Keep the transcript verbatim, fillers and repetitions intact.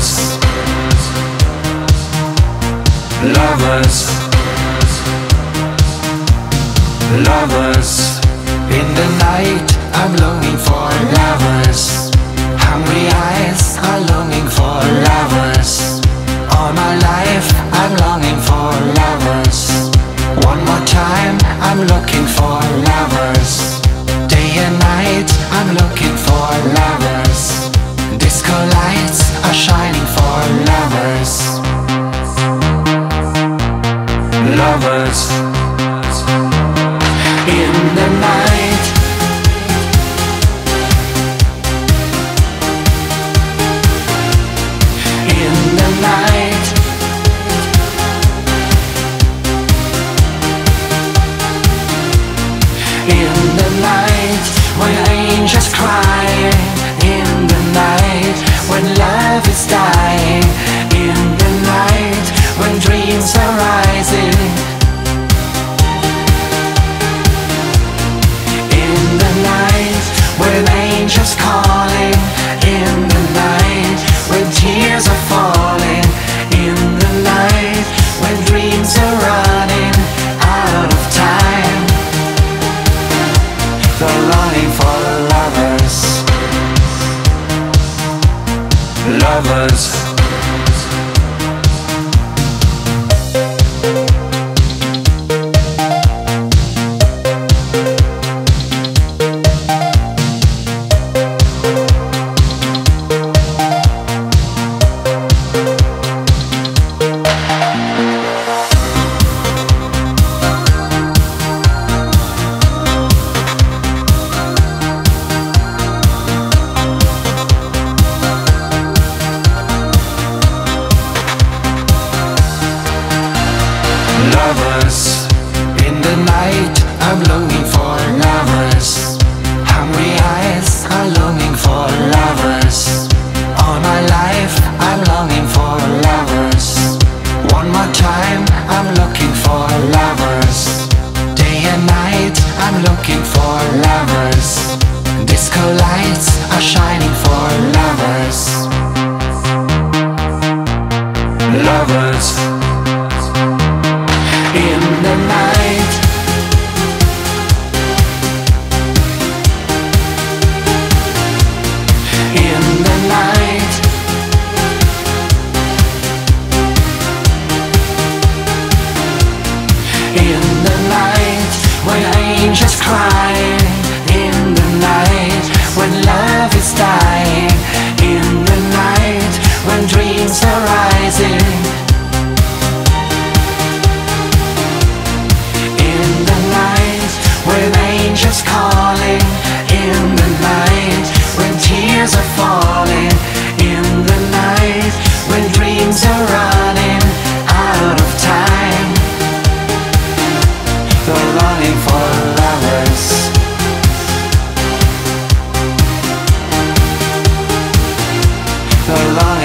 Lovers, lovers, lovers. In the night I'm longing for lovers. Hungry eyes are longing for lovers. All my life I'm longing for lovers. One more time I'm looking for lovers. Day and night I'm looking for lovers. Disco lights are shining for lovers. Lovers. In the night, in the night, in the night, when angels cry, in the night, when love is dying, in the night, when dreams are rising. When angels calling, in the night, when tears are falling, in the night, when dreams are running out of time. The longing for lovers, lovers. Lovers, in the night I'm longing for lovers. Hungry eyes are longing for lovers. All my life I'm longing for lovers. One more time I'm looking for lovers. Day and night I'm looking for lovers. Disco lights are shining for lovers. Lovers. In the night, in the night, in the night, when angels cry, in the night, when love is dying, in the night, when dreams are rising. When angels calling, in the night, when tears are falling, in the night, when dreams are running out of time. The longing for lovers, the longing